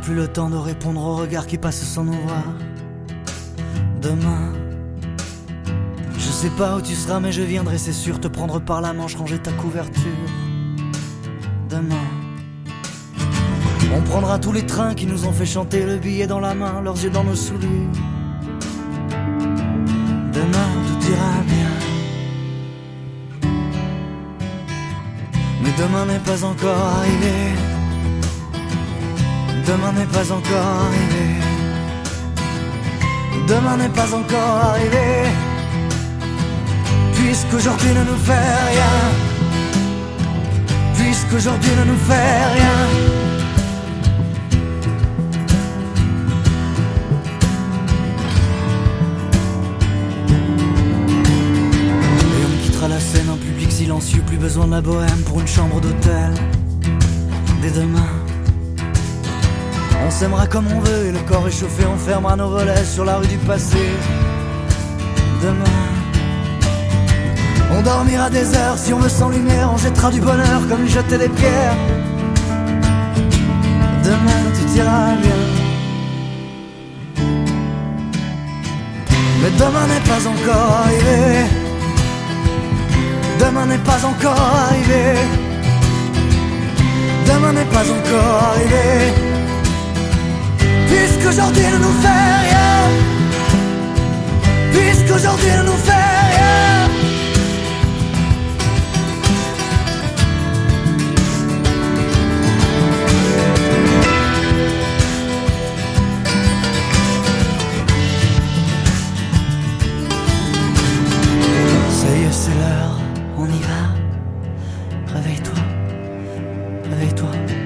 plus le temps de répondre aux regards qui passent sans nous voir. Demain, je sais pas où tu seras, mais je viendrai, c'est sûr, te prendre par la manche, ranger ta couverture. Demain, on prendra tous les trains qui nous ont fait chanter, le billet dans la main, leurs yeux dans nos sourires. Demain, tout ira bien. Mais demain n'est pas encore arrivé. Demain n'est pas encore arrivé. Demain n'est pas encore arrivé. Puisqu'aujourd'hui ne nous fait rien. Puisqu'aujourd'hui ne nous fait rien. Et on quittera la scène en public silencieux. Plus besoin de la bohème pour une chambre d'hôtel. Dès demain, on s'aimera comme on veut et le corps échauffé, on fermera nos volets sur la rue du passé. Demain, on dormira des heures, si on veut sans lumière, on jettera du bonheur comme lui jeter des pierres. Demain, tout ira bien. Mais demain n'est pas encore arrivé. Demain n'est pas encore arrivé. Demain n'est pas encore arrivé. Puisqu'aujourd'hui ne nous fait rien. Puisqu'aujourd'hui ne nous fait rien. Ça y est, c'est l'heure, on y va. Réveille-toi, réveille-toi.